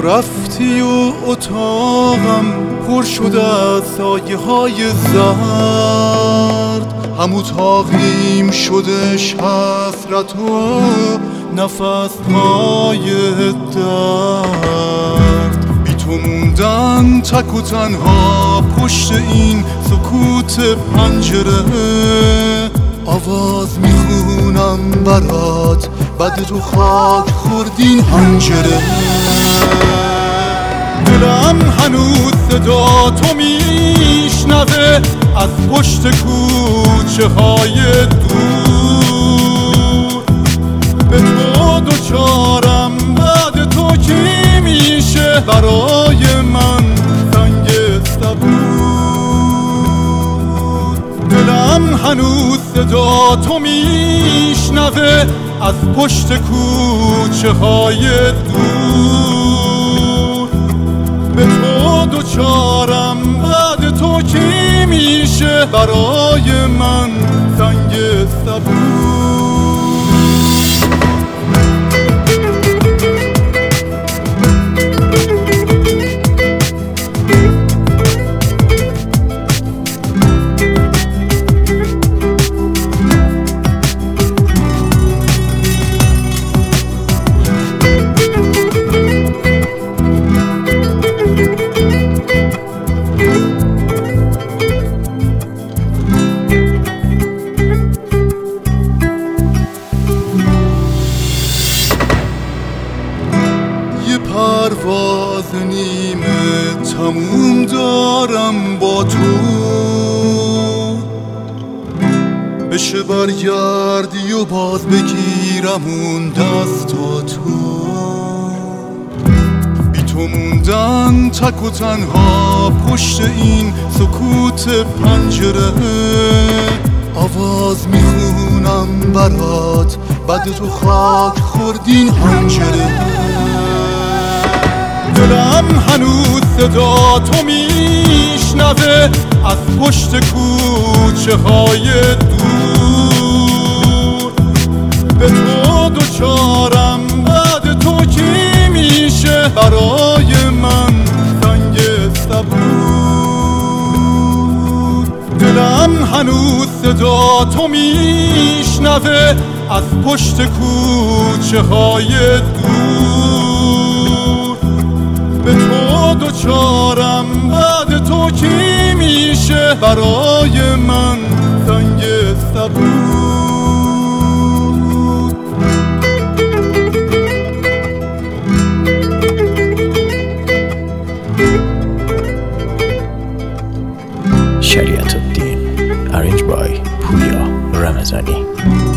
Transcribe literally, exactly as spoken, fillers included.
رفتی و اتاقم پر شد از سایه های زرد، هم اتاقیم شدش حسرت و نفس های درد. بی تو موندن تک و تنها پشت این سکوت پنجره، آواز میخونم برات بعد تو خاک خوردین حنجره. دلم هنوز صدا تو میشنوه از پشت کوچه های دور. به تو دوچارم بعد تو کی میشه برای من سنگ صبور. دلم هنوز صدا تو میشنوه از پشت کوچه های دور. به تو دوچارم بعد تو کی میشه برای من سنگ صبور. پرواز نیمه تموم دارم با تو، بشه برگردی و باز بگیرم اون دستا تو. بی تو موندن تک و تنها پشت این سکوت پنجره، آواز میخونم برات بعد تو خاک خوردین حنجره. دلم هنوز صدا تو میشنوه از پشت کوچه های دور. به تو دوچارم بعد تو کی میشه برای من سنگ صبور. دلم هنوز صدا تو میشنوه از پشت کوچه های دور. به تو دوچارم بعد تو کی میشه برای من سنگ صبور. شریعت الدین Arranged by پویا رمضانی.